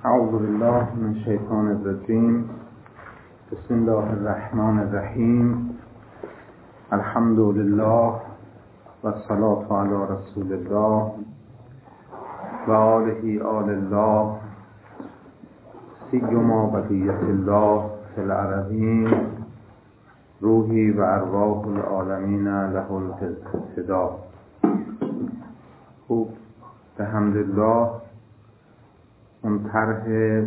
اعوذ بالله من الشیطان الرجیم. بسم الله الرحمن الرحیم. الحمد لله و الصلاة علی رسول الله و آله آل الله سیما بقیت الله فی الارضین روحی و ارواح العالمین له الفدا. خوب، به حمدالله اون طرح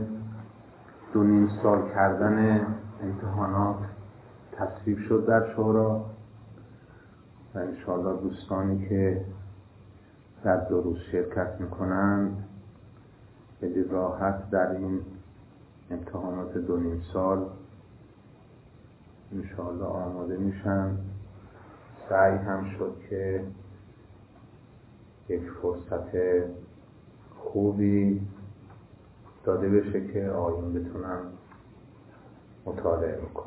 2.5 سال کردن امتحانات تصویب شد در شورا و انشاءالله دوستانی که در 2 روز شرکت میکنند خیلی راحت در این امتحانات 2.5 سال انشاءالله آماده میشن. سعی هم شد که یک فرصت خوبی داده بشه که آیون بتونن مطالعه بکن.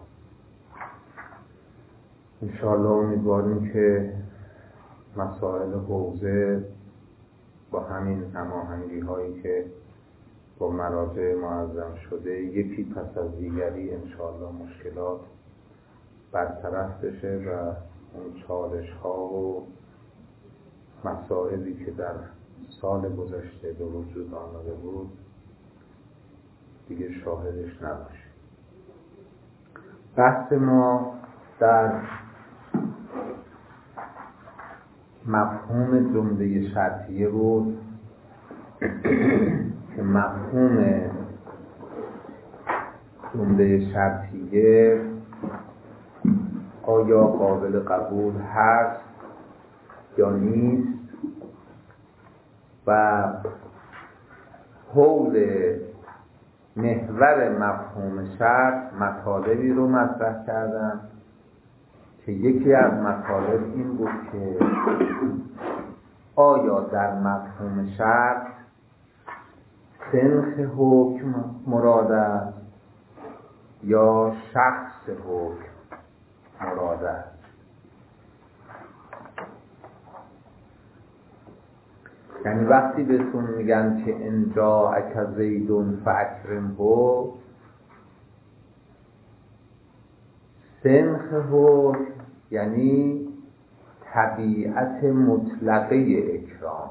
انشاءالله امیدواریم که مسائل حوزه با همین هماهنگی هایی که با مراجع معظم شده یکی پس از دیگری انشاءالله مشکلات برطرف بشه و اون چالش ها و مسائلی که در سال گذشته به وجود آمده بود دیگه شاهدش نباشه. بحث ما در مفهوم جمله شرطیه بود که مفهوم جمله شرطیه آیا قابل قبول هست یا نیست و حول محور مفهوم شرط مطالبی رو مطرح کردم که یکی از مطالب این بود که آیا در مفهوم شرط سنخ حکم مراد است یا شخص حکم مراد است. یعنی وقتی بهتون میگن که انجا اک زیدون فاکرمه، سنخ حکم یعنی طبیعت مطلقه اکرام،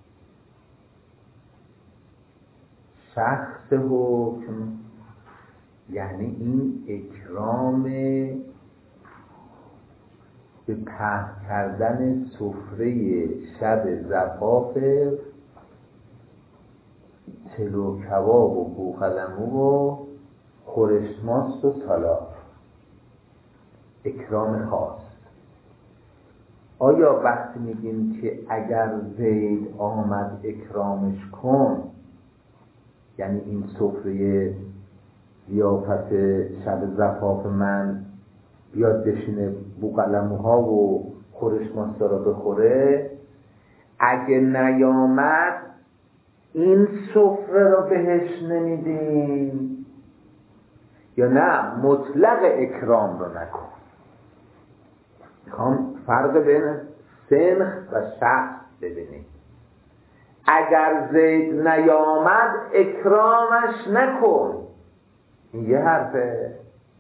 شخص حکم یعنی این اکرام به پهن کردن سفره شب زفاف چلو کباب و بوقلمو و خورش ماست و سالاد، اکرام خاص. آیا وقتی میگیم که اگر زید آمد اکرامش کن، یعنی این سفره ضیافت شب زفاف من بیاد بشینه بوقلموها و خورش ماستا را بخوره، اگه نیامد این سفره را بهش نمیدیم یا نه مطلق اکرام رو نکن؟ میخوام فرق بین سنخ و شخص ببینیم. اگر زید نیامد اکرامش نکن، این یه حرفه.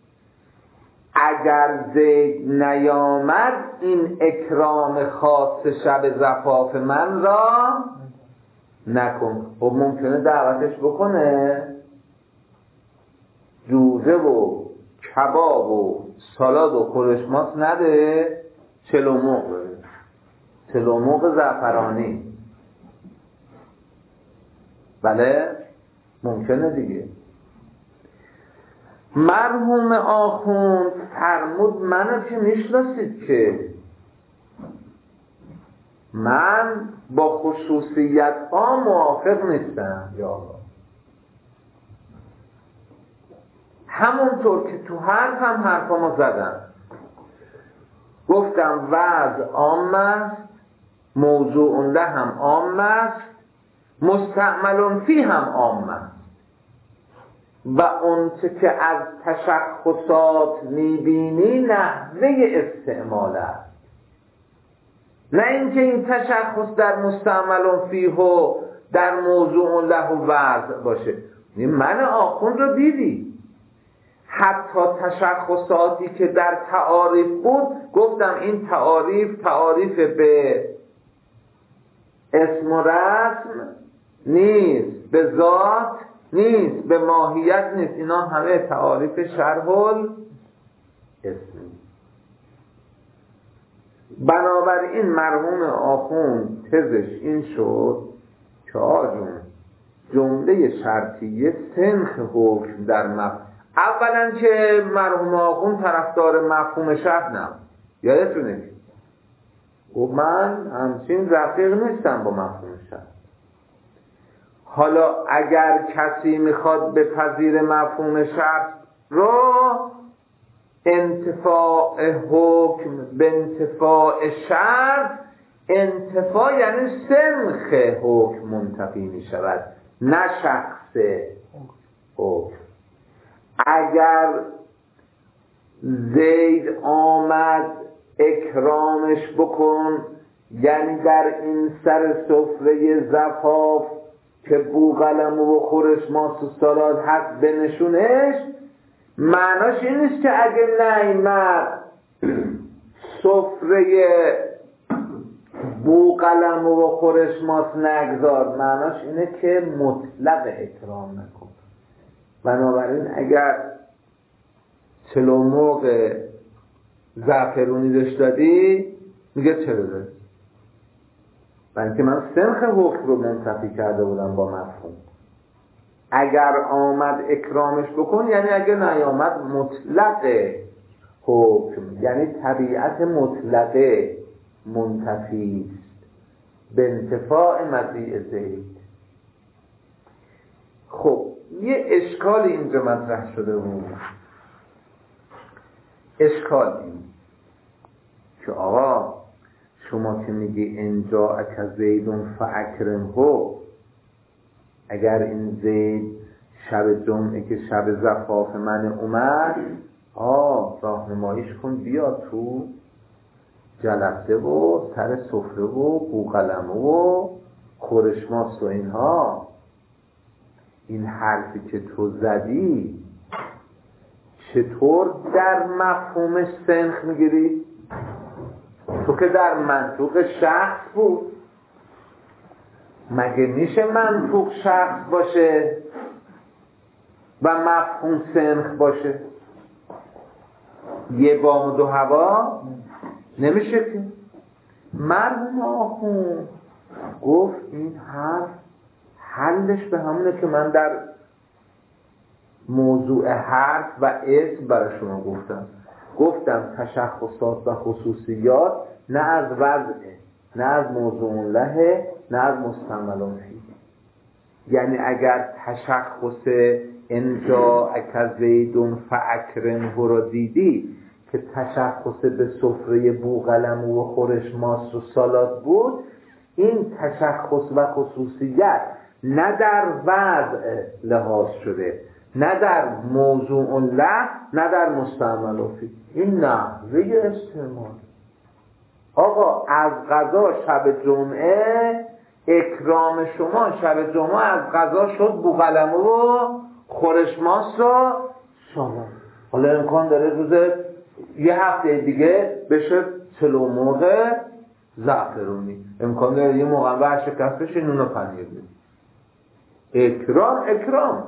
اگر زید نیامد این اکرام خاص شب زفاف من را نکن. خب ممکنه دعوتش بکنه جوزه و کباب و سالاد و خورش ماست نده، چلوموق زعفرانی، بله ممکنه دیگه. مرحوم آخوند فرمود منو که میشناسید که من با خصوصیت ها موافق نیستم. یا الله، همونطور که تو حرفامو زدم، گفتم وضع عام است، موضوع له هم عام است، مستعمل فی هم عام است و اون که از تشخصات میبینی نحوه استعمال است، نه اینکه این تشخص در مستعمل فیه و در موضوع له وضع باشه. من آخوند رو دیدی. حتی تشخصاتی که در تعاریف بود، گفتم این تعاریف به اسم و رسم نیست، به ذات نیست، به ماهیت نیست، اینا همه تعاریف شرح الاسم. بنابراین مرحوم آخوند تزش این شد که آجون جمله شرطیه سنخ حکم در مفهوم. اولا که مرحوم آخوند طرفدار مفهوم شرط نبود، یادتونه گفت من همچین رفیق نیستم با مفهوم شرط. حالا اگر کسی میخواد بپذیر مفهوم شرط رو، انتفاع حکم به انتفاع شرط، انتفاع یعنی سنخ حکم منتفی میشود، نه شخص حکم. اگر زید آمد اکرامش بکن، یعنی در این سر سفره زفاف که بوقلم و خورش ماست و سالاد هست بنشونش، معناش این نیست که اگه نیامد سفره بوقلم و خورش ماست نگذار، معناش اینه که مطلق اکرام نکن. بنابراین اگر چلو مرغ زعفرونی داشت دادی، میگه چرا دادی؟ بلکه من سنخ حکم رو منتفی کرده بودم با مفهوم. اگر آمد اکرامش بکن، یعنی اگر نیامد مطلق حکم، یعنی طبیعت مطلقه منتفی است به انتفاع مزیع زید. خب یه اشکال اینجا مطرح شده بود. اشکال این که آقا شما که میگی انجا اک زیدون فاکرمهو، اگر این زید شب جمعه که شب زفاف من اومد، راهنماییش کن بیاد تو جلسه و سر سفره و بوقلمه و خورشماست و اینها. این حرفی که تو زدی چطور در مفهومش سنخ میگیری؟ تو که در منطوق شخص بود، مگه میشه منطوق شخص باشه و مفهوم سنخ باشه؟ یه بام و دو هوا نمیشه که. مرحوم آخوند گفت این حرف حلش به همونه که من در موضوع حرف و اسم برای شما گفتم تشخصات و خصوصیات نه از وضعه، نه از موضوع له، نه از مستعمل فی. یعنی اگر تشخص انجا اک زیدون فاکرمه رو دیدی که تشخص به سفره بوقلم و خورش ماست و سالاد بود، این تشخص و خصوصیت نه در وضع لحاظ شده، نه در موضوع له، نه در مستعمل فی. این نحوه استعمال. آقا از قضا شب جمعه اکرام شما شب جمعه از قضا شد بوقلمه و خورش ماست و شما. حالا امکان داره روز یه هفته دیگه بشه چلو مرغ زعفرونی، امکان داره یه موقع ورشکست بشه نون و پنیر بید. اکرام.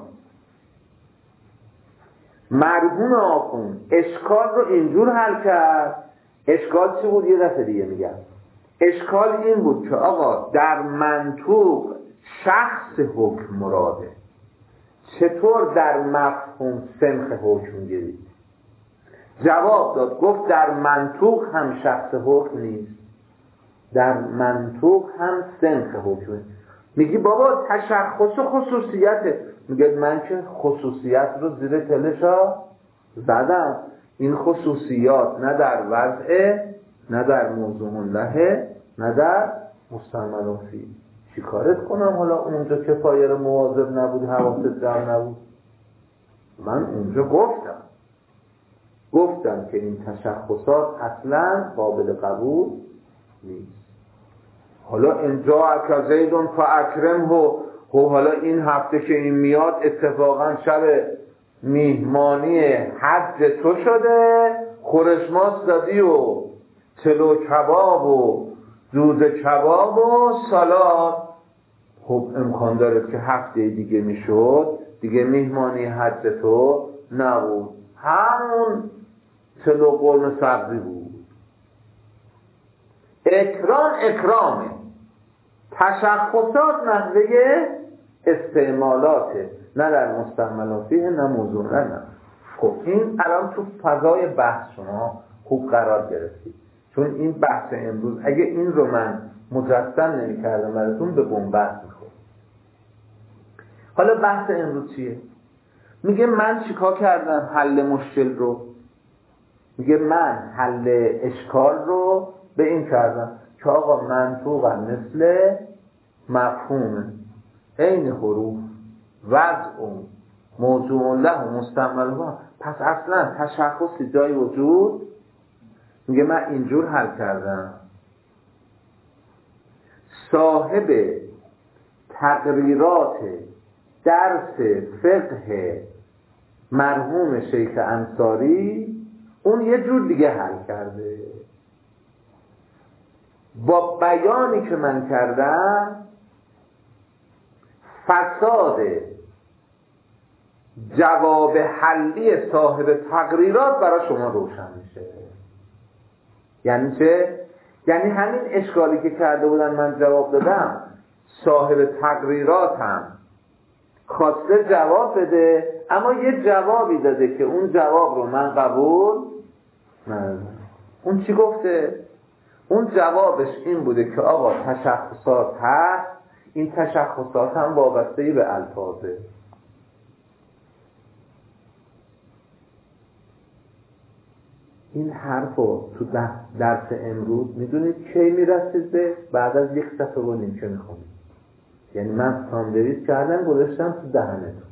مرحوم آخوند اشکال رو اینجور حل کرد. اشکال چی بود؟ یه دفعه دیگه میگم. اشکال این بود که آقا در منطوق شخص حکم مراده، چطور در مفهوم سنخ حکم گیرید؟ جواب داد، گفت در منطوق هم شخص حکم نیست، در منطوق هم سنخ حکم. میگی بابا تشخص و خصوصیته. میگه من که خصوصیت رو زیر تلشا زدم. این خصوصیات نه در وضعه، نه در موضوع له، نه در مستعمل فی. چی کارت کنم حالا اونجا که پایر مواظب نبود، حواست جمع نبود؟ من اونجا گفتم که این تشخصات اصلا قابل قبول نیست. حالا انجا اک زیدون فاکرمه، خب حالا این هفته که این میاد اتفاقا شب میهمانی حج تو شده، خورشماس دادی و چلو کباب و دوزه کباب و سالاد. خب امکان داره که هفته دیگه میشد دیگه میهمانی حج تو نبود، همون چلو قرم سبزی بود. اکرام اکرامه، تشخصات نحوه استعمالاته، نه در مستعمل فیه نه موضوع نه. خب این الان تو فضای بحث شما خوب قرار گرفتید، چون این بحث امروز اگه این رو من مجسم نمی کردم براتون به بنبست میخورد. حالا بحث امروز چیه؟ میگه من چیکار کردم حل مشکل رو؟ میگه من حل اشکال رو به این کردم که آقا منطوقا مثل مفهوم عین حروف وضع و موضوع له و مستعمل ها، پس اصلا تشخصی جای وجود. میگه من اینجور حل کردم. صاحب تقریرات درس فقه مرحوم شیخ انصاری اون یه جور دیگه حل کرده. با بیانی که من کردم فساد جواب حلی صاحب تقریرات برای شما روشن میشه. یعنی چه؟ یعنی همین اشکالی که کرده بودن من جواب دادم، صاحب تقریراتم خواسته جواب بده اما یه جوابی داده که اون جواب رو من قبول ندادم. اون چی گفته؟ اون جوابش این بوده که آقا تشخصات هست، این تشخصات هم وابسته‌ای به الفاظه. این حرفو تو درس امروز میدونید کی میرسید به؟ بعد از 1 صفحه و نیم که میخونید. یعنی من ساندویچ کردم گذاشتم تو دهنتون.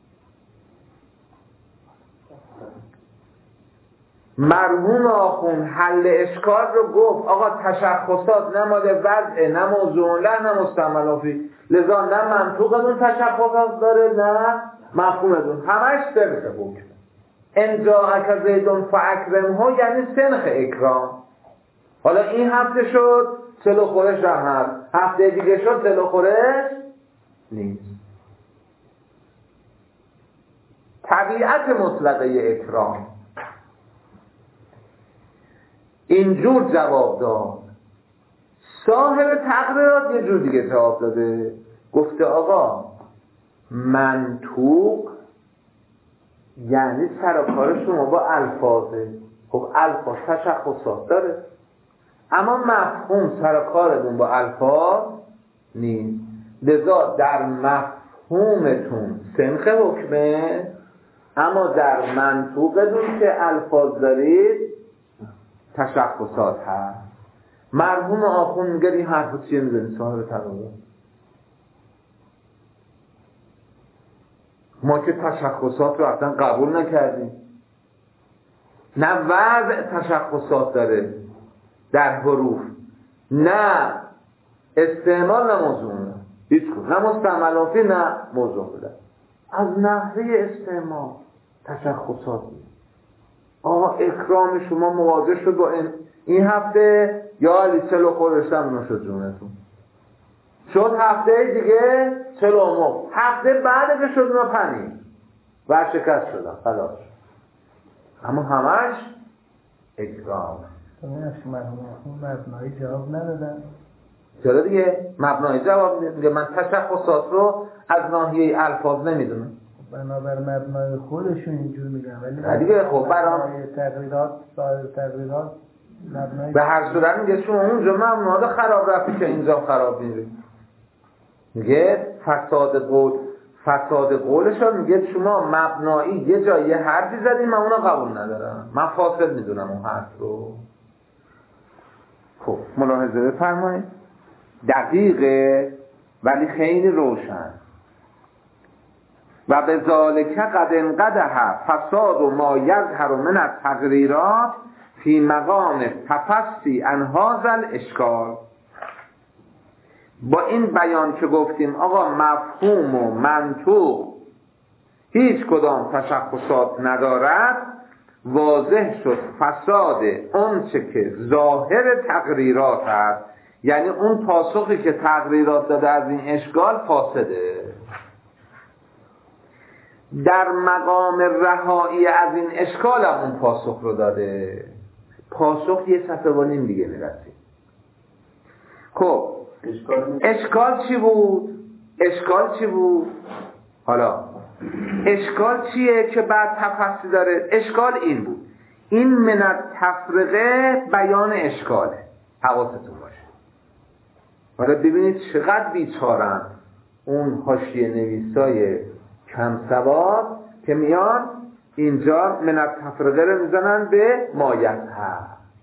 مرحوم آخوند حل اشکال رو گفت آقا تشخصات نه ماده وضع نه موضوع له نه مستعمل فی، لذا نه منطوق از اون تشخصات داره نه مفهوم از اون، همش سنخ حکم. ان جاءک زیدون فاکرمه یعنی سنخ اکرام. حالا این هفته شد چلو خورش هم هست، هفته دیگه شد چلو خورش نیست. طبیعت مطلقه اکرام اینجور جواب داد. صاحب تقریرات یه جور دیگه جواب داده، گفته آقا منطوق یعنی سر و کار شما با الفاظه. خب الفاظ تشخصات داره اما مفهوم سر و کارتون با الفاظ نیست، لذا در مفهومتون سنخ حکمه اما در منطوقتون که الفاظ دارید تشخصات هست. مرحوم آخوند میگه این حرفو چیه میزنی صاحب تقریرات؟ ما که تشخصات رو اصلا قبول نکردیم، نه وضع تشخصات داره در حروف، نه استعمال نه موضوع هیچ کن، نه مستعملاتی نه موضوع بده. از نحوه استعمال تشخصات نیست. آقا اکرام شما مواجه شد با این هفته یا علی چلو خورشتم نشد جونتون شد، هفته دیگه چلو مو، هفته بعد که شد اونا پنیر ورشکست شدن خلاص. اما همش اکرام. مبنایی جواب ندادن. چرا دیگه؟ مبنایی جواب میده. من تشخصات رو از ناحیه الفاظ نمیدونم، بنابر مبنای خودشون اینجور میگن، ولی دیگه خب برای تقریرات صاحب تقریرات مبنای به هر صورت میگه شما اونجا مبنا خراب رفتی که اینجا خراب میری. میگه فساد قولشون میگه شما مبنایی یه جایی حرفی زدین من اونو قبول ندارم، من فاسد میدونم اون حرف رو. خب ملاحظه بفرمایید، دقیقه ولی خیلی روشن. و به ذالک قد انقدح فساد و ما یظهر من التقریرات فی مقام تفصی عن هذا الاشکال. با این بیان که گفتیم آقا مفهوم و منطوق هیچ کدام تشخصات ندارد، واضح شد فساد آنچه که ظاهر تقریرات است، یعنی اون پاسخی که تقریرات داده از این اشکال فاسده. در مقام رهایی از این اشکال هم اون پاسخ رو داده. پاسخ یه صفحه و نیم دیگه میرسیم. خب اشکال چی بود؟ اشکال چی بود؟ حالا اشکال چیه که بعد تفصیل داره؟ اشکال این بود، این من التفرقه بیان اشکاله. حواستون باشه. حالا ببینید چقدر بیچارن اون حاشیه نویسای کم سواد که میان اینجا من التفرقه رو میزنن به مایت‌ها،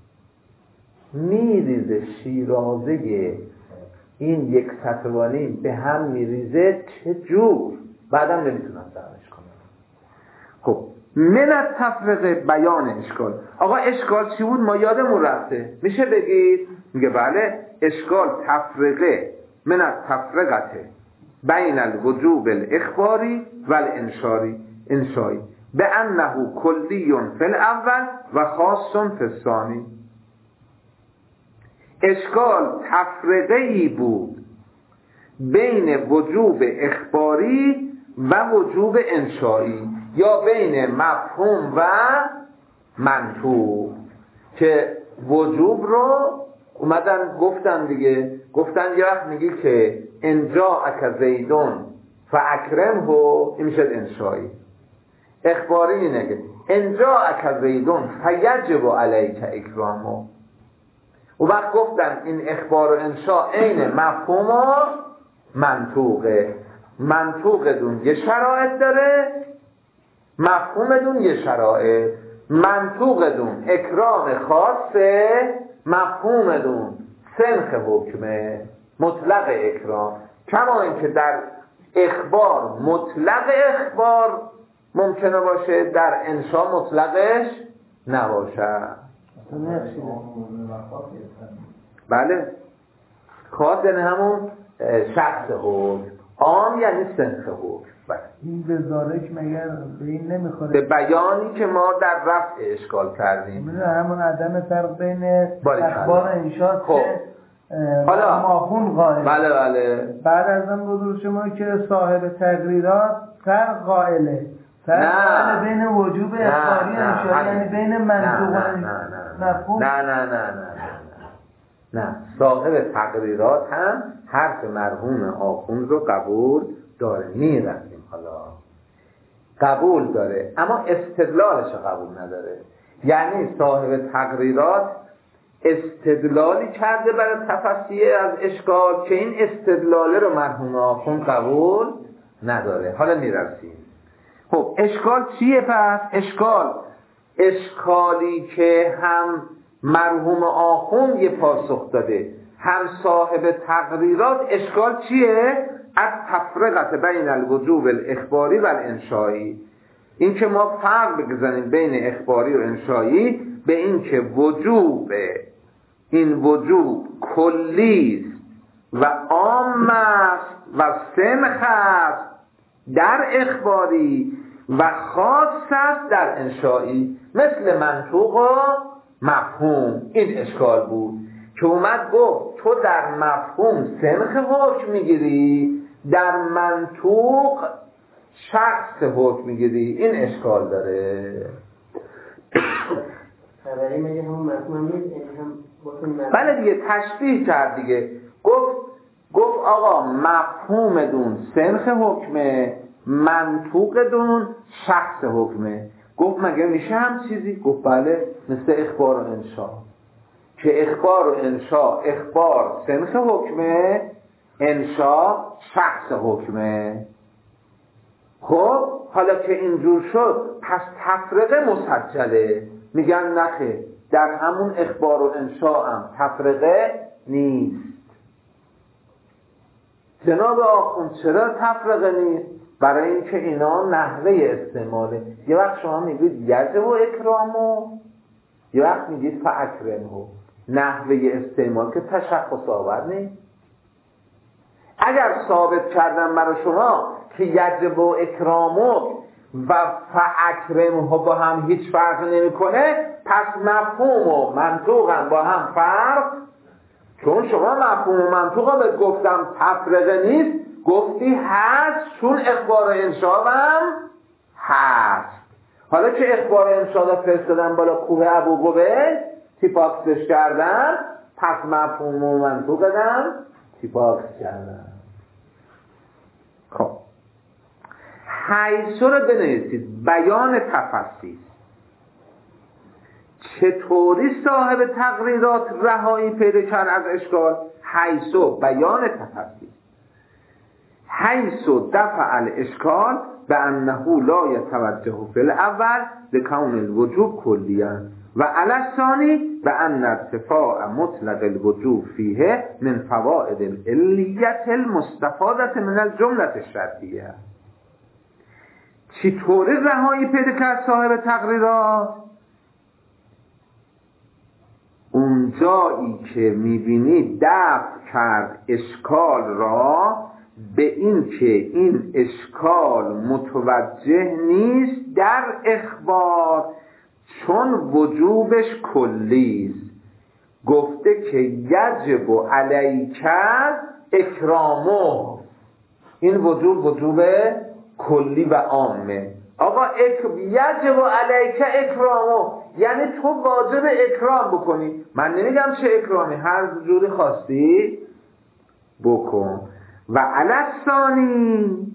میریزه شیرازه این یک سطر و نیم به هم میریزه، چه جور بعدم نمیتونن درمش کنن. خب من التفرقه بیان اشکال. آقا اشکال چی بود؟ ما یادمون رفته، میشه بگید؟ میگه بله، اشکال تفرقه من التفرقه بین الوجوب الاخباری و الانشایی به انه کلی فی الاول و خاص فی الثانی. اشکال تفرقه ای بود بین وجوب اخباری و وجوب انشایی، یا بین مفهوم و منطوق، که وجوب رو اومدن گفتن دیگه، گفتن یه وقت میگی که انجا اک زیدون فاکرمه، این میشد انشایی. اخباری نگه انجا اک زیدون فیجب علیک اکرامه. و وقت گفتن این اخبار و انشا عین مفهوم و منطوقه. منطوق دون یه شرایط داره، مفهوم دون یه شرایط. منطوق دون اکرام خاصه، مفهوم دون سنخ حکمه، مطلق اکرام. کما اینکه در اخبار مطلق اخبار ممکنه باشه، در انشا مطلقش نباشه. بله، خاص یعنی همون شخص حکم، عام یعنی سنخ حکم. بله. این بزارک مگر به این نمیخوره؟ به بیانی که ما در رفع اشکال کردیم، میدونه همون عدم فرق بین اخبار انشاء خب. حالا ماخون قائل. بله بله. بعد از اون بودور شما که صاحب تقریرات فرق قائله، فرق قائله بین وجوب اخباری انشاء، یعنی بین منطوق و مفهوم. نه، صاحب تقریرات هم حرف مرحوم آخوند رو قبول داره. میرسیم حالا قبول داره، اما استدلالش رو قبول نداره. یعنی صاحب تقریرات استدلالی کرده برای تفسیر از اشکال که این استدلاله رو مرحوم آخوند قبول نداره. حالا میرسیم. خب اشکال چیه پس؟ اشکالی که هم مرحوم آخوند یه پاسخ داده، هم صاحب تقریرات. اشکال چیه؟ از تفرقت بین الوجوب الاخباری و الانشایی. این که ما فرق بگذاریم بین اخباری و انشایی، به این که این وجوب کلی و عام است و سنخ است در اخباری و خاص است در انشایی، مثل منطوق و مفهوم. این اشکال بود که اومد گفت تو در مفهوم سنخ حکم میگیری، در منطوق شخص حکم میگیری. این اشکال داره. خبری میگه هم مفهوم نیست، هم بله دیگه، تشبیه کرد دیگه. گفت آقا مفهوم دون سنخ حکمه، منطوق دون شخص حکمه. گفت مگه میشه هم چیزی؟ گفت بله، مثل اخبار و انشا، که اخبار و انشا، اخبار سنخ حکمه، انشا شخص حکمه. خب حالا که اینجور شد، پس تفرقه مسجله. میگن نخه، در همون اخبار و انشا هم تفرقه نیست. جناب آخوند چرا تفرقه نیست؟ برای اینکه اینا نحوه استعماله. یه وقت شما میگید یجب و اکرامو، یه وقت میگید فاکرمه. نحوه استعمال که تشخص آور نیست. اگر ثابت کردم برای شما که یجب و اکرامک و فاکرمه با هم هیچ فرق نمیکنه، پس مفهوم و منطوق هم با هم فرق، چون شما مفهوم و منطوق هم بهت گفتم تفرقه نیست، گفتی هست، چون اخبار انشا هم هست. حالا که اخبار انشا را فرستادن بالا کوه ابو قبیل، تیپاکسش کردن، پس مفهوم و منطوق هم تیپاکس کردن. خب حیث رو بنویسید، بیان تفصیل. چطوری صاحب تقریرات رهایی پیدا کرد از اشکال؟ حیث بیان تفصیل. حیث دفع الاشکال به انه لا یتوجه فی الاول بکون الوجوب کلیا و علی الثانی به ان ارتفاع مطلق الوجوب فیه من فوائد العلیت المستفاده من الجمله الشرطیه. چطوری رهایی پیدا کرد صاحب تقریرات؟ اون جایی که میبینی دفع کرد اشکال را به این که این اشکال متوجه نیست در اخبار، چون وجوبش کلیست. گفته که یجب علیک اکرامه، این وجوب کلی و عامه. آقا یجب علیک اکرامه یعنی تو واجب اکرام بکنی. من نمیگم چه اکرامی، هر جوری خواستی بکن. و علی الثانی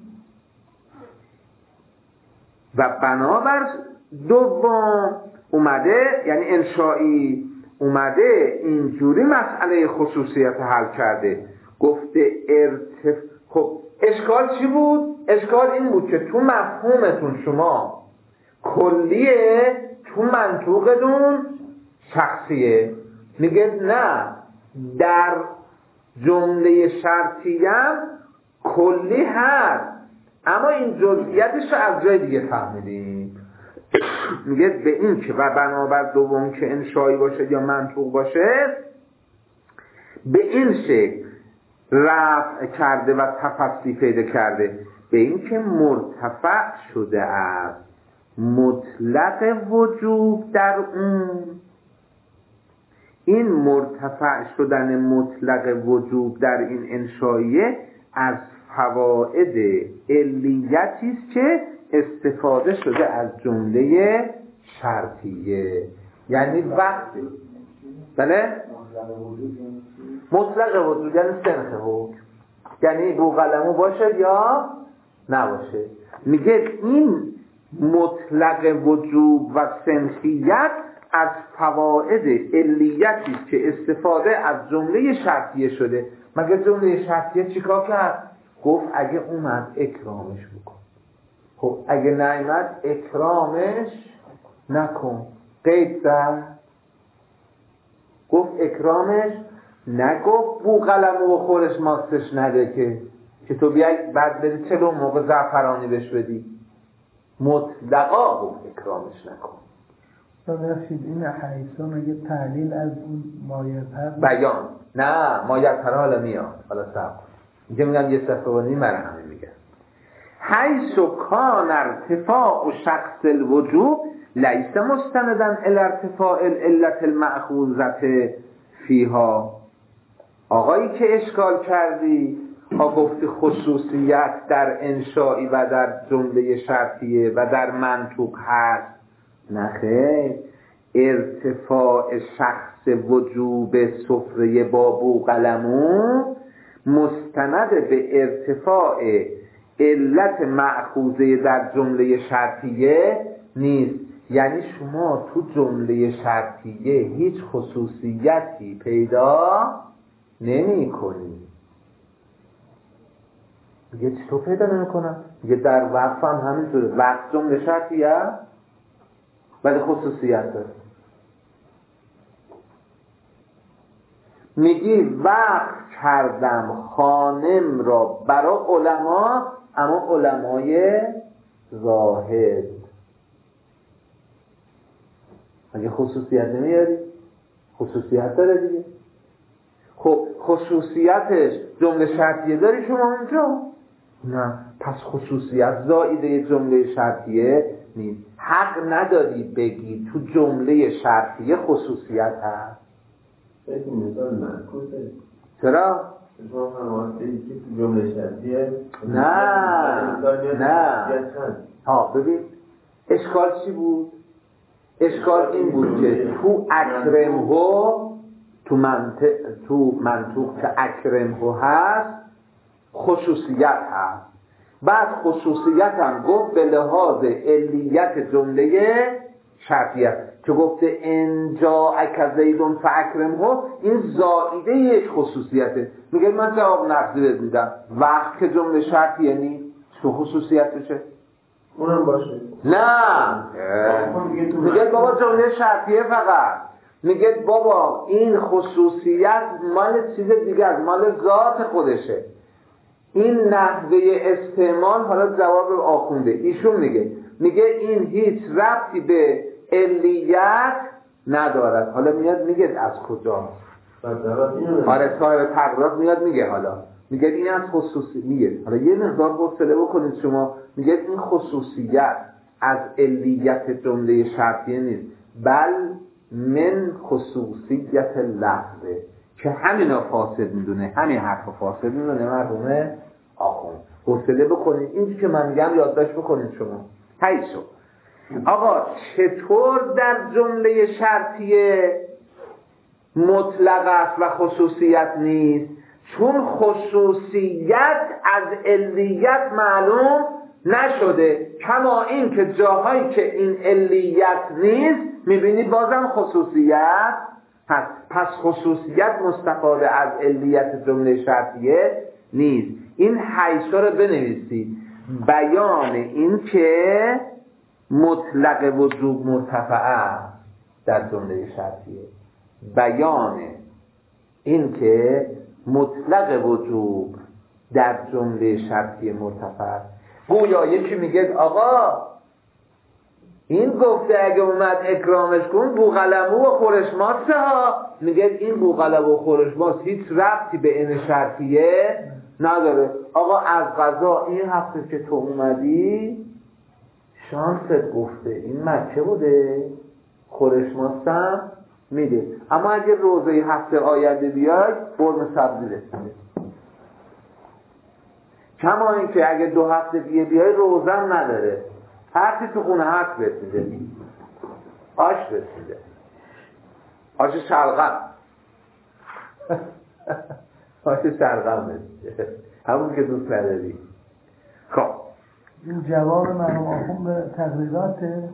و بنابر دوم اومده، یعنی انشایی اومده اینجوری مسئله خصوصیت حل کرده. گفته خب اشکال چی بود؟ اشکال این بود که تو مفهومتون شما کلیه، تو منطوقتون شخصیه. میگه نه، در جمله شرطیه کلی هست، اما این جزئیاتش رو از جای دیگه فهمیدیم. میگه به این که و بنابر دوم که انشایی باشه یا منطوق باشه، به این شکل رفع کرده و تفصیل پیدا کرده، به این که مرتفع شده است مطلق وجوب در اون. این مرتفع شدن مطلق وجوب در این انشاییه از فواید علیتی است که استفاده شده از جمله شرطیه. یعنی وقتی بله مطلق وجود یعنی سنخ حکم، یعنی بوقلمو باشه یا نباشه. میگه این مطلق وجوب و سنخیت از فواید علیتی که استفاده از جمله شرطیه شده. مگه جمله شرطیه چیکار کرد؟ گفت اگه اومد اکرامش بکن. خب اگه نیامد اکرامش نکن. قید زد، گفت اکرامش نگفت بو قلم و خورش ماستش نده که تو بیای بعد بری چلو موقع زعفرانی بهش بدی. مطلقا گفت اکرامش نکن. ببخشید این حیثا مگه تعلیل از اون مایرتر بیان؟ نه، مایرتر حالا میاد، حالا صبر کن. اینجا میگم یه صفحه و نیم برای همه میگم. حیث کان ارتفاع و شخص الوجوب لیس مستندن الارتفاع العلت المأخوذت فیها. آقایی که اشکال کردی گفتی خصوصیت در انشایی و در جمله شرطیه و در منطوق هست. نخیر، ارتفاع شخص وجوب سفره با بوقلمو مستند به ارتفاع علت مأخوذه در جمله شرطیه نیست. یعنی شما تو جمله شرطیه هیچ خصوصیتی پیدا نمی کنی. میگه چطور پیدا نمی کنم؟ میگه در وقف هم همینطوره. وقف جمله شرطیه ولی خصوصیت داره. میگی وقف کردم خانم را برای علما، اما علمای زاهد. مگه خصوصیت نمیاری؟ خصوصیت داره دیگه. خب خصوصیتش جمله شرطیه داری شما اونجا؟ نه. پس خصوصیت زائیده جمله شرطیه نیست. حق نداری بگی تو جمله شرطیه خصوصیت هست. بگی مثال معکوسه. چرا؟ شما فرماستی که تو جمله شرطیه نه ها ببین اشکال چی بود؟ اشکال این بود که تو اکرمهو تو منطوق که اکرمهو هست خصوصیت هست. بعد خصوصیت هم گفت به لحاظ علیت جمله شرطیه که گفته ان جاءک زیدون فاکرمهو، این زائیده یک خصوصیته. میگه من جواب نقضی بهت میدم وقت که جمله شرطیه نیست تو خصوصیت بشه اونم باشه. نه میگه بابا جمله شرطیه فقط. میگه بابا این خصوصیت مال چیز دیگه است، مال ذات خودشه. این نحوه استعمال، حالا جواب آخونده ایشون میگه این هیچ ربطی به علیت ندارد. حالا میاد میگه از کجا؟ آره صاحب تقریرات میاد میگه حالا میگه این از خصوصی میگه حالا یه مقدار حوصله بکنید شما. میگه این خصوصیت از علیت جمله شرطیه نیست بل من خصوصیت لفظه که همینا فاسد میدونه، همین حرف فاسد میدونه مرحومه آخوند. حوصله بکنید این که من میگم یادداشت بکنید شما. هی شو آقا چطور در جمله شرطیه مطلق است و خصوصیت نیست؟ چون خصوصیت از علیت معلوم نشده، کما این که جاهایی که این علیت نیست میبینی بازم خصوصیت هست. پس خصوصیت مستفاده از علیت جمله شرطیه نیست. این حیث رو بنویسید. بیان این که مطلق وجوب مرتفع است در جمله شرطیه. بیان این که مطلق وجوب در جمله شرطیه مرتفع است. گویا یکی میگه آقا این گفته اگه اومد اکرامش کن بوقلمو و خورشماسه ها. میگه این بوقلمو و خورشماس هیچ ربطی به این شرطیه نداره. آقا از قضا این هفته که تو اومدی شانست گفته این مکه بوده خورشماسم میده، اما اگه روزه هفته آینده بیای برم سبزی رسیده. کما این که اگه 2 هفته بیای روزم نداره، هرچی تو خونه هست رسیده. آش رسیده، آش شلغم آش شلغم رسیده، همون که دوست نداری. خب این جواب مرحوم آخوند به تقریراته؟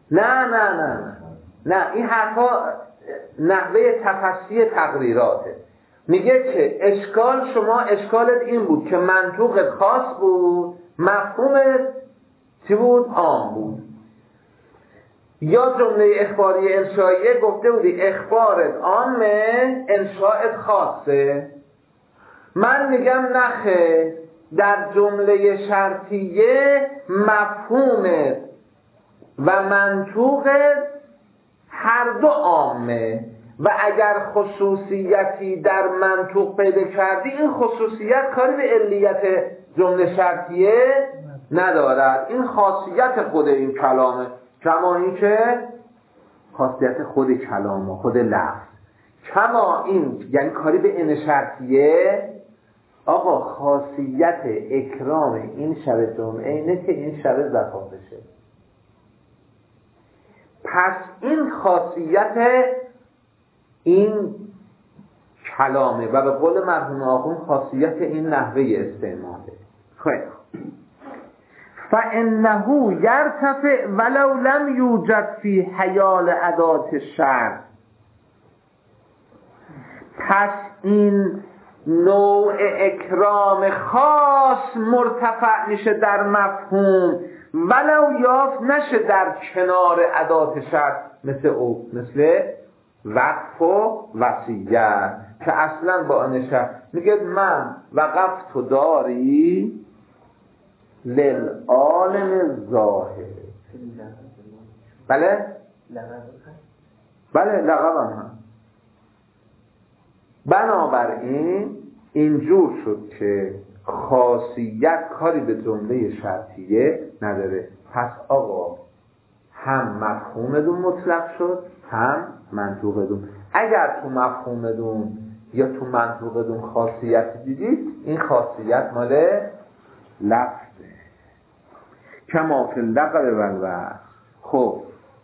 نه این حرفا نحوه تفسیر تقریراته. میگه که اشکال شما اشکالت این بود که منطوقت خاص بود، مفهومت چی بود؟ عام بود. یا جمله اخباری انشائیه گفته بودی اخبارت عامه انشاءت خاصه. من میگم نخه، در جمله شرطیه مفهومت و منطوقت هر دو عامه و اگر خصوصیتی در منطوق پیدا کردی این خصوصیت کاری به علیت جمله شرطیه ندارد. این خاصیت خود این کلامه، کما این که خاصیت خود کلامه، خود لفظ. کما این یعنی کاری به این شرطیه. آقا خاصیت اکرام این شب جمعه اینه که این شب زفا بشه. پس این خاصیت این کلامه و به قول مرحوم آخوند خاصیت این نحوه استعماله. خیلی فإنه یرتفع ولو لم یوجد فی حیال ادات شرط. پس این نوع اکرام خاص مرتفع میشه در مفهوم ولو یافت نشه در کنار ادات شرط مثل وقف و وصیت که اصلا با نشه. میگه من وقفت و داری للعالم ظاهر. بله لقب هم بنابراین اینجور شد که خاصیت کاری به جمله شرطیه نداره. پس آقا هم مفهوم دون مطلق شد هم منطوق دون. اگر تو مفهوم دون یا تو منطوق دون خاصیت دیدید، این خاصیت مال لفظه کما فی اللقب والوصف. خب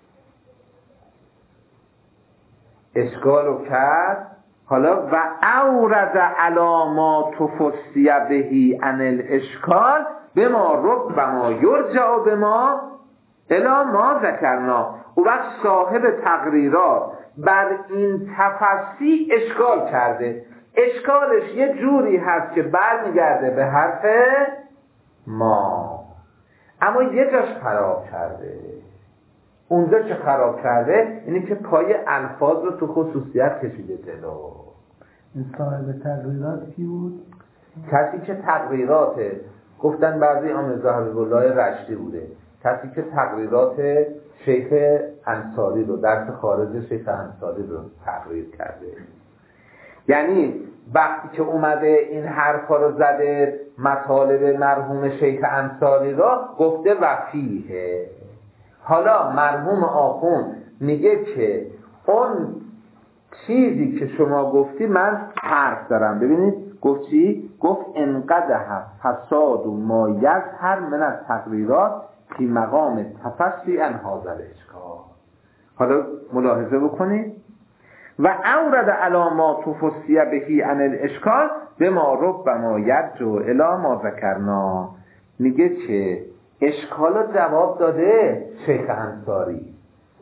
اشکال رو کرد. حالا و اورد علامات فصیح بهی عن الاشکال بما ربما یرجع بما الی ما ذکرنا. او وقت صاحب تقریرات بر این تفصیل اشکال کرده. اشکالش یه جوری هست که برمیگرده به حرف ما، اما یه جاش خراب کرده. اونجا که خراب کرده اینه که پای الفاظ رو تو خصوصیت کشیده جلو. این صاحب تقریرات کی بود؟ کسی که تقریراته، گفتن بعضی آموزه حبیب الله رشدی بوده، کسی که تقریرات شیخ انصاری رو، درس خارج شیخ انصاری رو تقریر کرده. یعنی وقتی که اومده این حرفا رو زده، مطالب مرحوم شیخ انصاری را گفته وفیه. حالا مرحوم آخوند میگه که اون چیزی که شما گفتی من حرف دارم. ببینید گفت چی؟ گفت انقدر فساد و ما یظهر من از تقریرات فی مقام تفصیل عن هذا الاشکال. حالا ملاحظه بکنید. و اورد علامات فصیح بهی عن الاشکال بما ربما یرجع الی ما ذکرنا. میگه که اشکال جواب داده شیخ انصاری،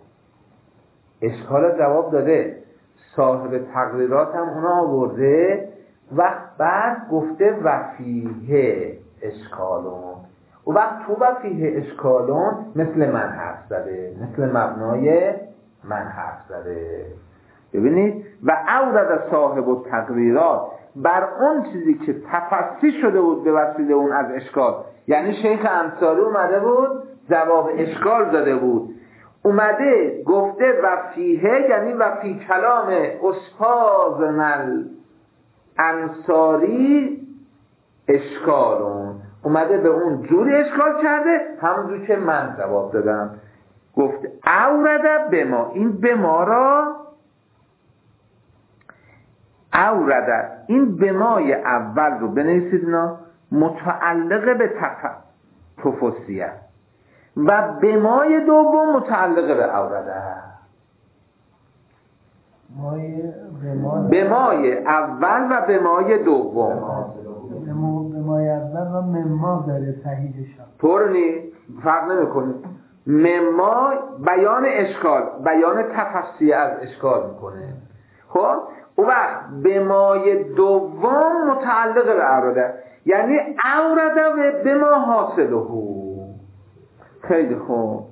اشکال جواب داده، صاحب تقریرات هم اونا آورده و بعد گفته وفیه اشکالون. و وقت تو وفیه اشکالون مثل من حرف زده، مثل مبنای من حرف زده. ببینید و اورد صاحب التقریرات بر اون چیزی که تفصیل شده بود به وسیله اون از اشکال. یعنی شیخ انصاری اومده بود جواب اشکال داده بود، اومده گفته وفیه، یعنی وفی کلام استاذ انصاری اشکالون، اومده به اون جوری اشکال کرده همونجور که من جواب دادم. گفت اورده به ما، این به ما را اورده، این به مای اول رو بنویسید اینا متعلق به تفصیح و به مای دوم متعلق به اورده. به مای اول و به مای دوم. به مای اول و مما داره صحیحش طور نی فرق نمیکنه. مما بیان اشکال، بیان تفصیل از اشکال میکنه. خب اون وقت به مای دوم متعلق به اورده، یعنی اورده و به ما حاصله. خیلی خوب.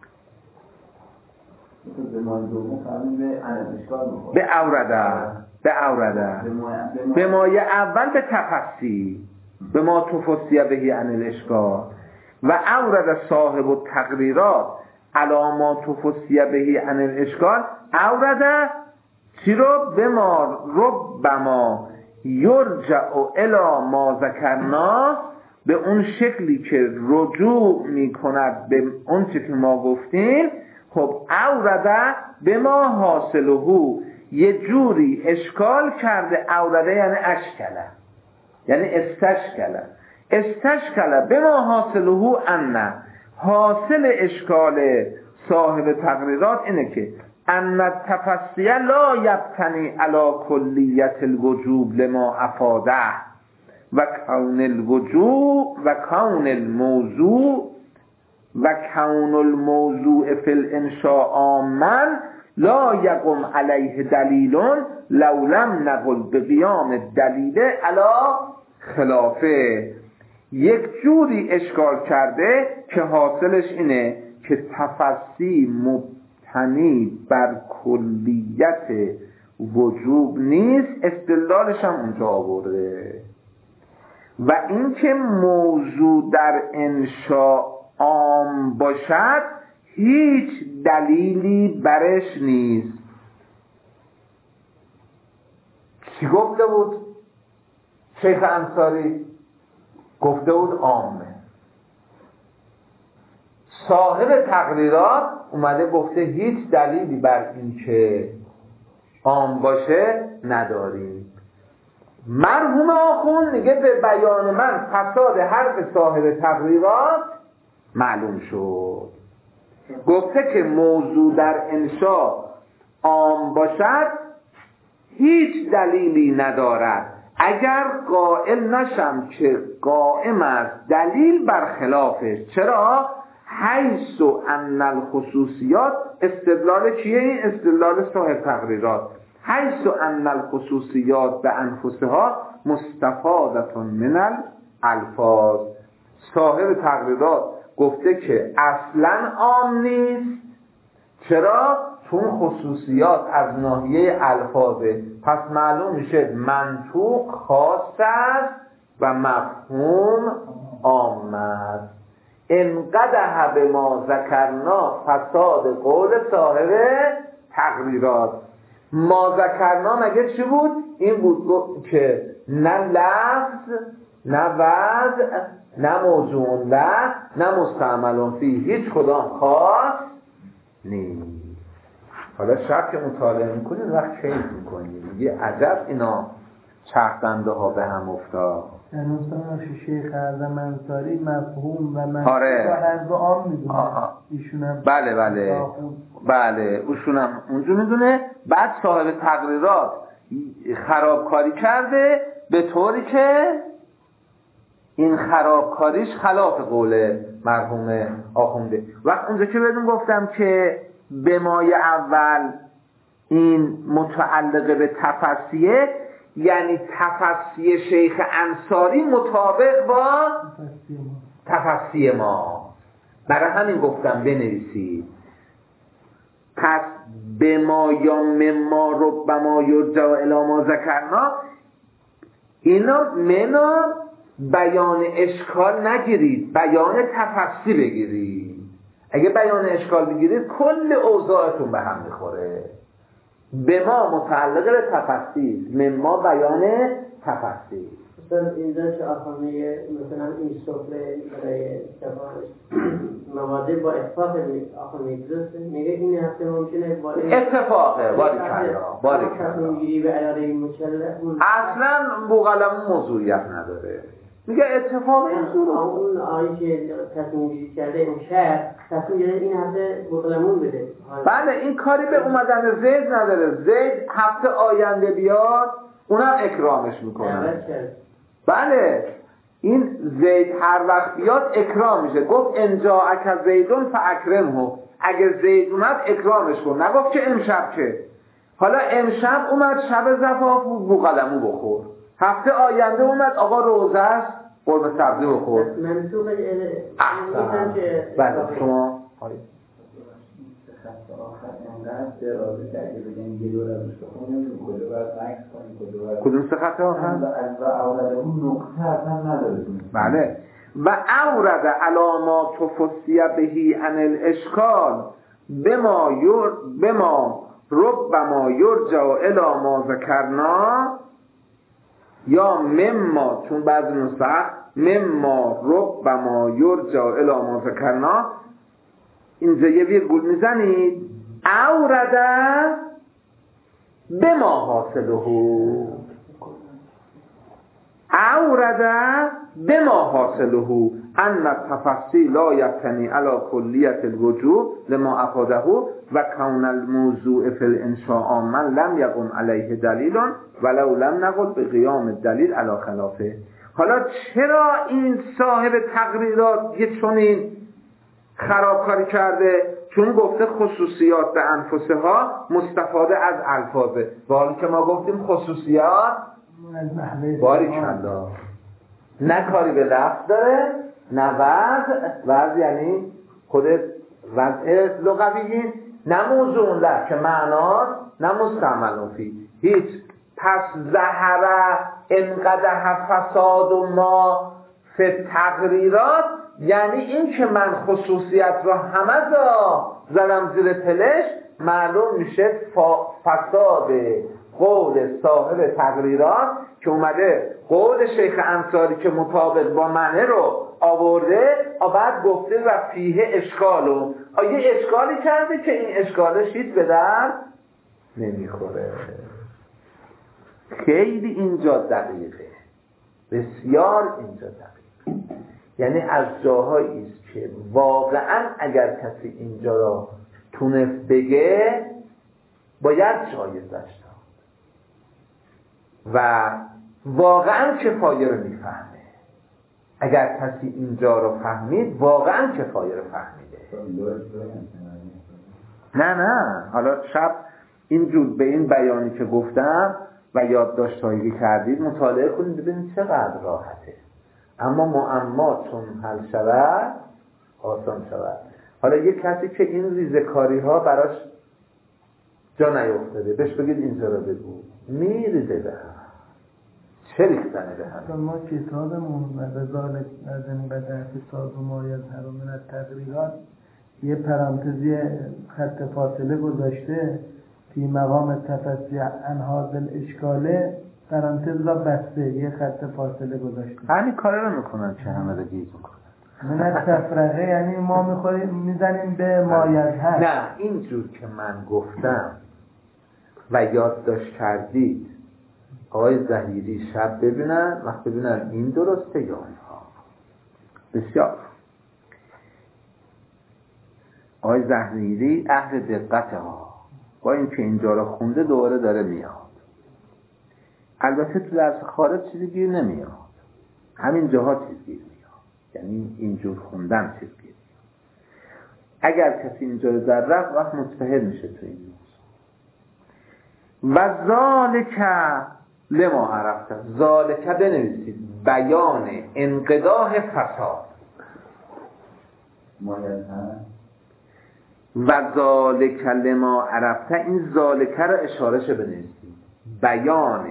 به اورده، به اورده، به مای اول به تفصیل، به ما تفصیح بهی عن الاشکال. و اورده صاحب التقریرات علامات تفصیح بهی عن الاشکال. اورده چی رو؟ به ما ربما یرجع الی ما ذکرنا، به اون شکلی که رجوع می کند به اون چی که ما گفتیم. خب اورده به ما حاصله، یه جوری اشکال کرده. اورده یعنی اشکله، یعنی استشکله به ما حاصله ان، حاصل اشکال صاحب تقریرات اینه که ان التفصیل لا یبتنی علی کلیت الوجوب لما افاده و کون الوجوب و کون الموضوع و کون الموضوع فی الانشاء آمن لا یقم علیه دلیلون لو لم نقل بقیام الدلیل علی خلافه. یک جوری اشکال کرده که حاصلش اینه که تفصیل مبتنی بر کلیت وجوب نیست، استدلالش هم اونجا آورده. و اینکه موضوع در انشاء عام باشد هیچ دلیلی برش نیست. چی گفته بود شیخ انصاری؟ گفته بود عامه. صاحب تقریرات اومده گفته هیچ دلیلی بر این که عام باشه نداریم. مرحوم آخوند میگه به بیان من فساد حرف صاحب تقریرات معلوم شد. گفته که موضوع در انشاء عام باشد هیچ دلیلی ندارد اگر قائل نشم که قائم است دلیل بر خلافش. چرا؟ حیث ان الخصوصیات، استدلال کیه این؟ استدلال صاحب تقریرات. حیث ان الخصوصیات به انفسها مستفادة من الالفاظ. صاحب تقریرات گفته که اصلا عام نیست. چرا؟ چون خصوصیات از ناحیه الفاظه، پس معلوم میشه منطوق خاص است و مفهوم عام است. انقدح به ما ذکرنا فساد قول صاحب تقریرات. ما ذکرنا مگه چی بود؟ این بود که نه لفظ نه وضع نه موضوع له نه مستعمل فی، هیچ کدام خاص نیست. حالا شب که مطالعه میکنید وقت کیف میکنید میگه عجب اینا چرخدنده ها به هم افتاد. مثلا شیخ اعظم انصاری مفهوم و منطوق آره. و عام میدونه. ایشونم بله ایشونم اونجا میدونه. بعد صاحب تقریرات خرابکاری کرده به طوری که این خرابکاریش خلاف قول مرحوم آخونده. وقت اونجا که بهتون گفتم که به مای اول این متعلقه به تفسیه، یعنی تفسیه شیخ انصاری مطابق با تفسیه ما. برای همین گفتم بنویسید. پس به ما یا مما ربما یرجع الی ما ذکرنا، اینا منا بیان اشکال نگیرید، بیان تفسیر بگیرید. اگه بیان اشکال بگیرید کل اوضاعتون به هم میخوره. به ما متعلق به تفسیر، مما بیان تفسیر. مثلا اینجا که آخانه مثلا این سفره برای سفارش مواده با اتفاق آخانه درسته، میگه این هفته ممکنه با اتفاقه باری تصمیمگیری به علاوه مکلف اصلا بوغلمون موضوعیت نداره. میگه اتفاق اون آیه که تصمیمگیری کرده اون شهر تصمیم گرفته این هفته بوغلمون بده. بله این کاری به اومدن زید نداره. زید هفته آینده بیاد اونم اکرامش میکنه. بله این زید هر وقت بیاد اکرام میشه. گفت انجا اک زیدون فاکرمه، اگه زید اومد اکرامش کن. نگفت که امشب که. حالا امشب اومد شب زفاف بوغلمو بخور. هفته آینده اومد آقا روزه است قرمه سبزی بخور. منطوق احسن. بله شما کدوم سخت آخر؟ بله و اورد علامات فسیه بهی عن الاشکال بما ربما یرجع الی ما ذکرنا یا مما، چون بعضی نسخه مما ربما یرجع الی ما ذکرنا، اینجا یه ویرگول میزنید اورده بما حاصله، اورده بما حاصله ان التفصیل لا یبتنی علی کلیت الوجوب لما افاده و کون الموضوع فی الانشاء من لم یقم علیه دلیل ولو لم نقل به قیام الدلیل علی خلافه. حالا چرا این صاحب تقریرات یه چنین خرابکاری کرده؟ چون گفته خصوصیات به انفسها مستفاده از الفاظه، و حالی که ما گفتیم خصوصیات باری کندا نه کاری به لفظ داره نه وضع یعنی خود وضع لغوی، نه موضوع له که معناست نه مستعمل فی هیچ. پس ظهر انقدح فساد و ما فی تقریرات، یعنی این که من خصوصیت رو همه زدم زیر تلش، معلوم میشه فساد قول صاحب تقریرات که اومده قول شیخ انصاری که مطابق با منه رو آورده، بعد گفته و فیه اشکالو، یه اشکالی کرده که این اشکالش هیچ به درد نمیخوره. خیلی اینجا دقیقه، بسیار اینجا دقیقه. یعنی از جاهایی است که واقعا اگر کسی اینجا را تونست بگه باید جایزش داد و واقعا کفایه رو میفهمه. اگر کسی اینجا رو فهمید واقعا کفایه رو فهمیده. نه حالا شب اینجور به این بیانی که گفتم و یادداشت‌هایی که کردید مطالعه کنید ببینید چقدر راحته. اما معما چون حل شود آسان شود. حالا یک کسی که این ریزکاری ها براش جا نیفتاده بهش بگید اینجا رو بگو میریزه به هم، چه ریختنه به هم. ما کتابمون رضالت از این قدر کتاب ما یظهر من التقریرات یه پرانتزی خط فاصله گذاشته فی مقام تفسیر عن هذا الاشکال، پرانتز را بسته یه خط فاصله گذاشته. همین کار رو میکنن که همه رو گیز میکنن. من تفرقه یعنی ما میزنیم به مایزهر. نه اینجور که من گفتم و یادداشت کردید آقای ظهیری شب ببینن وقت ببینن این درسته یا نه. بسیار آقای ظهیری اهل دقته ها، با این که اینجا را خونده دوباره داره میاد. البته تو درس خارج چیزی گیر نمیاد، همین جاها چیز گیر میاد، یعنی اینجور خوندن چیز گیر میاد. اگر کسی اینجا رو در رفت وقت متفهم میشه تو این موضوع. و ذالک لما عرفت، ذالک بنویسید بیان انقضاء فساد. و ذالک لما عرفت، این ذالک رو اشارهش بنویسید بیان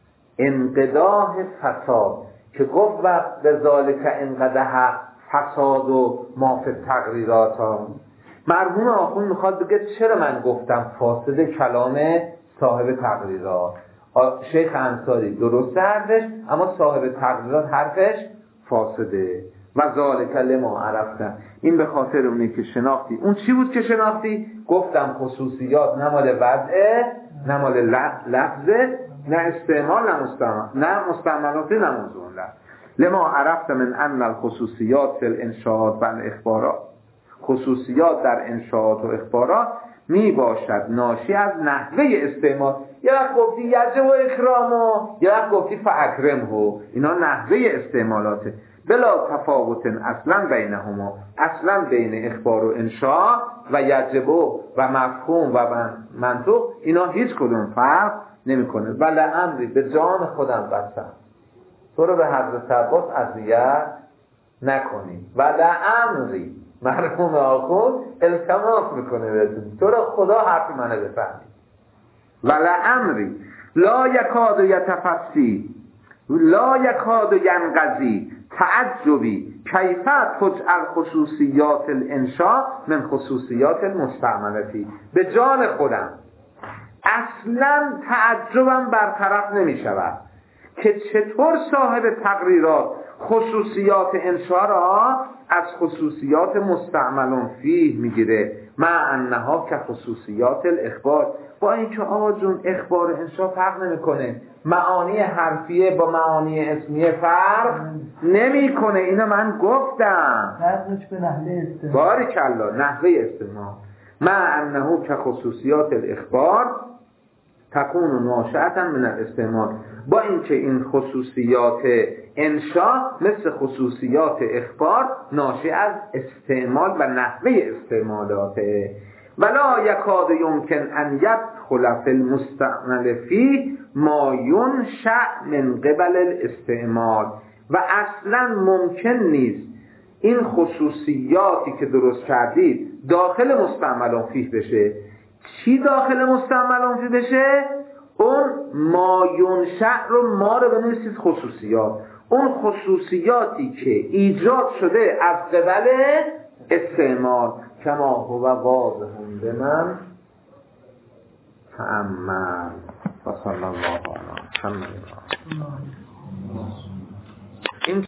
انقضاء فساد که گفت و به ذالک انقضاء فساد و ما فی التقریرات ها. مرحوم آخوند میخواد بگه چرا من گفتم فاسد کلام صاحب تقریرات. شیخ انصاری درست حرفش، اما صاحب تقریرات حرفش فاسده. و ذالک لما عرفتن، این به خاطر اونه که شناختی. اون چی بود که شناختی؟ گفتم خصوصیات نه مال وضعه نه مال لفظه نه استعمال نه مستعملاتی نه موضوع لفظ. لما عرفت من ان الخصوصیات فی الانشاءات و الاخبارات، خصوصیات در انشاءات و اخبارات می باشد ناشی از نحوه استعمال. یه وقت گفتی یجب و اکرامو، یه وقت گفتی فاکرمهو، اینا نحوه استعمالاته. بلا تفاوت اصلا بینهما، اصلا بین اخبار و انشاء و یجب و مفهوم و منطق اینا هیچ کدوم فرق نمیکنه. ولی امری به جان خودم قسم تو رو به حضرت عباس اذیت نکنی. ولی امری مرحوم آخوند التماس میکنه بهتون تو رو خدا حرف منو بفهمی. ولی امری لا یکاد یتفسی لا یکاد ینقضی تعجبی کیفیت تجعل خصوصیات الانشاء من خصوصیات المستعملتی. به جان خودم اصلا تعجبم برطرف نمی شود که چطور صاحب تقریرات خصوصیات انشاء را از خصوصیات مستعملون فیه میگیره، مع انها که خصوصیات الاخبار. با اینکه آقا جون اخبار انشاء فرق نمیکنه، معانی حرفیه با معانی اسمیه فرق نمیکنه. اینو من گفتم، فرقش به نحوه استعمال. باریکالله نحوه استعمال. مع انه که خصوصیات الاخبار تکون ناشئة من الاستعمال، با اینکه این خصوصیات انشاء مثل خصوصیات اخبار ناشی از استعمال و نحوه استعمالاته. ولا یکاد یمکن ان یدخل فی المستعمل فیه ما ینشأ من قبل الاستعمال، و اصلا ممکن نیست این خصوصیاتی که درست کردید داخل مستعمل فیه بشه. چی داخل مستعمل فیه بشه؟ اون ما ینشأ رو ما رو بنویسید خصوصیات، اون خصوصیاتی که ایجاد شده از قبل استعمال. کما هو واضح به من تأمل. و صلی الله علی محمد.